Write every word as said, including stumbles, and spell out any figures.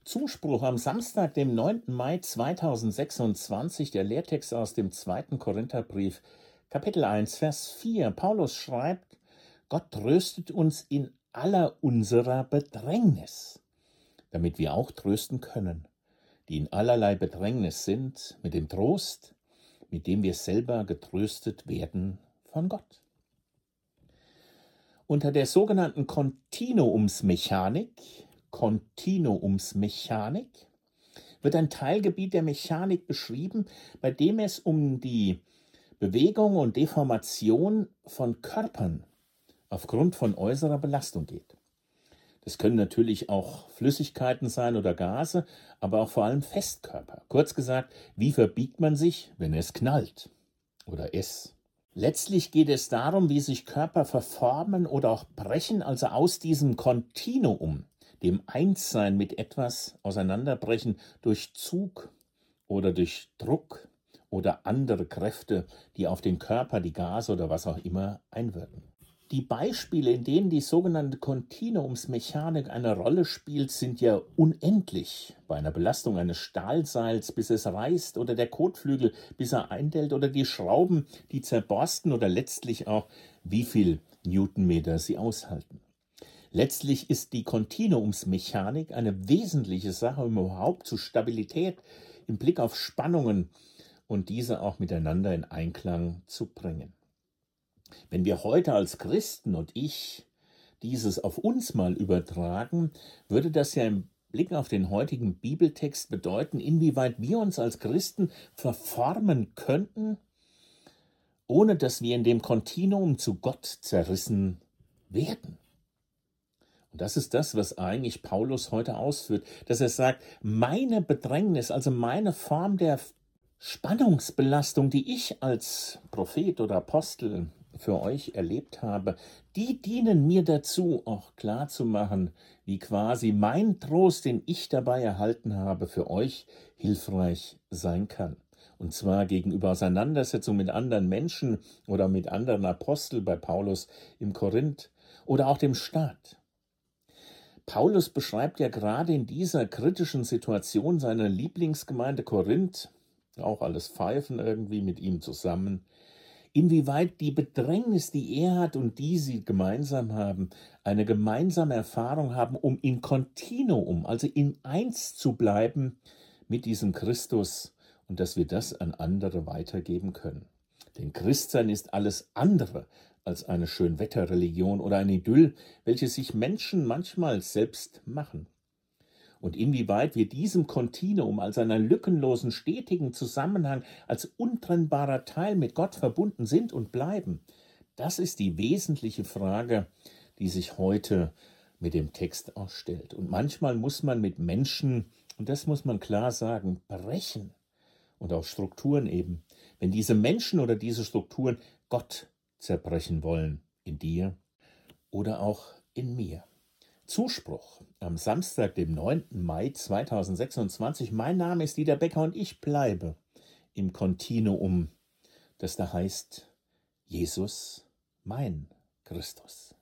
Zuspruch am Samstag, dem neunten Mai zweitausendsechsundzwanzig, der Lehrtext aus dem zweiten Korintherbrief, Kapitel eins, Vers vier. Paulus schreibt: Gott tröstet uns in aller unserer Bedrängnis, damit wir auch trösten können, die in allerlei Bedrängnis sind, mit dem Trost, mit dem wir selber getröstet werden von Gott. Unter der sogenannten Kontinuumsmechanik, Kontinuumsmechanik wird ein Teilgebiet der Mechanik beschrieben, bei dem es um die Bewegung und Deformation von Körpern aufgrund von äußerer Belastung geht. Das können natürlich auch Flüssigkeiten sein oder Gase, aber auch vor allem Festkörper. Kurz gesagt, wie verbiegt man sich, wenn es knallt oder es? Letztlich geht es darum, wie sich Körper verformen oder auch brechen, also aus diesem Kontinuum, dem Einssein mit etwas auseinanderbrechen durch Zug oder durch Druck oder andere Kräfte, die auf den Körper, die Gase oder was auch immer einwirken. Die Beispiele, in denen die sogenannte Kontinuumsmechanik eine Rolle spielt, sind ja unendlich. Bei einer Belastung eines Stahlseils, bis es reißt, oder der Kotflügel, bis er eindellt, oder die Schrauben, die zerborsten, oder letztlich auch, wie viel Newtonmeter sie aushalten. Letztlich ist die Kontinuumsmechanik eine wesentliche Sache, um überhaupt zu Stabilität im Blick auf Spannungen und diese auch miteinander in Einklang zu bringen. Wenn wir heute als Christen und ich dieses auf uns mal übertragen, würde das ja im Blick auf den heutigen Bibeltext bedeuten, inwieweit wir uns als Christen verformen könnten, ohne dass wir in dem Kontinuum zu Gott zerrissen werden. Und das ist das, was eigentlich Paulus heute ausführt, dass er sagt, meine Bedrängnis, also meine Form der Spannungsbelastung, die ich als Prophet oder Apostel für euch erlebt habe, die dienen mir dazu, auch klarzumachen, wie quasi mein Trost, den ich dabei erhalten habe, für euch hilfreich sein kann. Und zwar gegenüber Auseinandersetzung mit anderen Menschen oder mit anderen Aposteln bei Paulus im Korinth oder auch dem Staat. Paulus beschreibt ja gerade in dieser kritischen Situation seine Lieblingsgemeinde Korinth, auch alles Pfeifen irgendwie mit ihm zusammen, inwieweit die Bedrängnis, die er hat und die sie gemeinsam haben, eine gemeinsame Erfahrung haben, um in Kontinuum, also in eins zu bleiben mit diesem Christus und dass wir das an andere weitergeben können. Denn Christsein ist alles andere als eine Schönwetterreligion oder ein Idyll, welche sich Menschen manchmal selbst machen. Und inwieweit wir diesem Kontinuum als einer lückenlosen, stetigen Zusammenhang, als untrennbarer Teil mit Gott verbunden sind und bleiben, das ist die wesentliche Frage, die sich heute mit dem Text auch stellt. Und manchmal muss man mit Menschen, und das muss man klar sagen, brechen. Und auch Strukturen eben, wenn diese Menschen oder diese Strukturen Gott zerbrechen wollen, in dir oder auch in mir. Zuspruch am Samstag, dem neunten Mai zweitausendsechsundzwanzig. Mein Name ist Dieter Becker und ich bleibe im Kontinuum, das da heißt Jesus, mein Christus.